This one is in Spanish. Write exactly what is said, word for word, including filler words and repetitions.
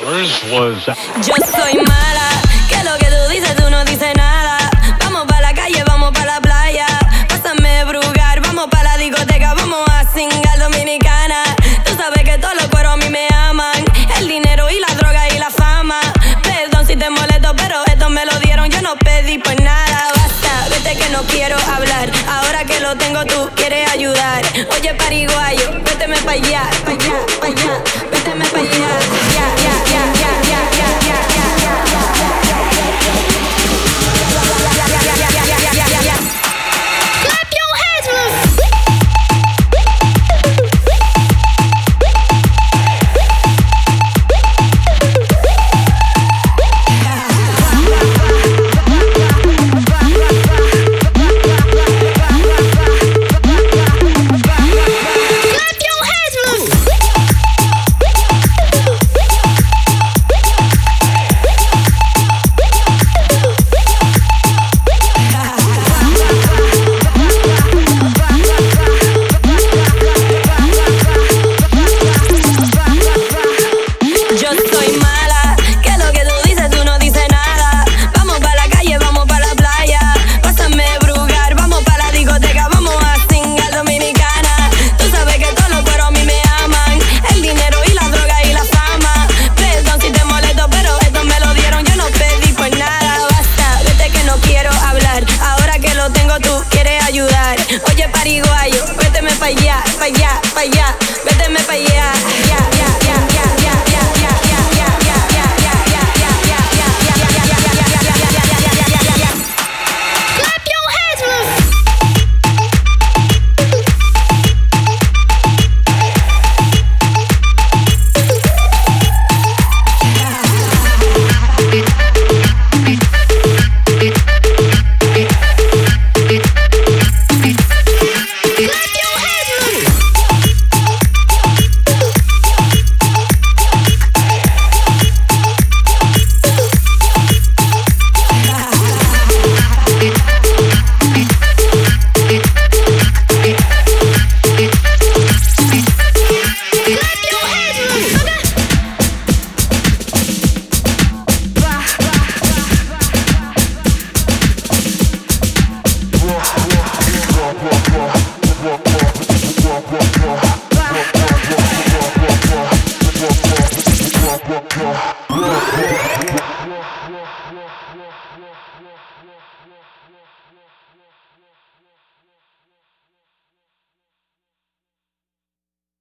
Yo soy mala, que lo que tú dices tú no dices nada. Vamos pa' la calle, vamos pa' la playa. Pásame brugar, vamos pa' la discoteca, vamos a cingar dominicana. Tú sabes que todos los cueros a mí me aman. El dinero y la droga y la fama. Perdón si te molesto, pero esto me lo dieron, yo no pedí pues nada. Basta, vete que no quiero hablar. Ahora que lo tengo tú quieres ayudar. Oye pariguayo, véteme pa' allá, pa' allá, pa' allá.